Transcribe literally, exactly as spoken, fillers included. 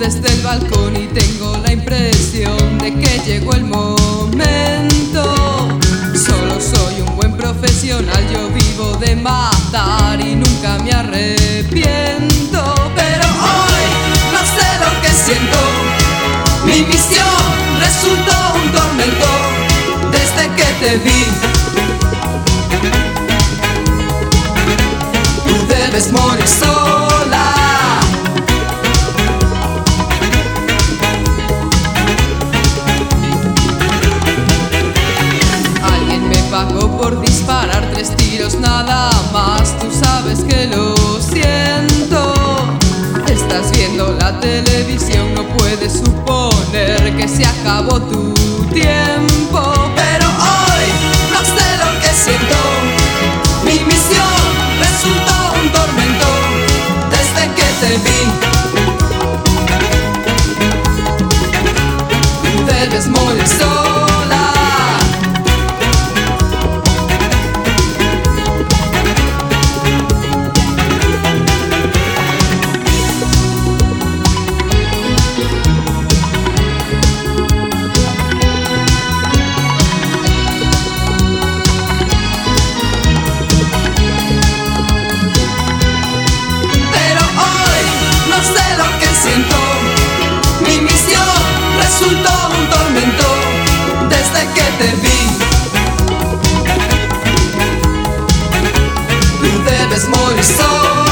desde el balcón y tengo la impresión de que llegó el momento. Solo soy un buen profesional, yo vivo de matar y nunca me arrepiento. Pero hoy no sé lo que siento, mi misión resultó un tormento desde que te vi. Tú debes morir sola. Alguien me pagó por disparar tres tiros nada más. Tú sabes que lo siento. Estás viendo la televisión, no puedes suponer que se acabó tu tiempo. Pero hoy no sé lo que siento, mi misión resultó un tormento desde que te vi. Tú debes morir sola. Mi misión resultó un tormento desde que te vi. Tú debes morir sola.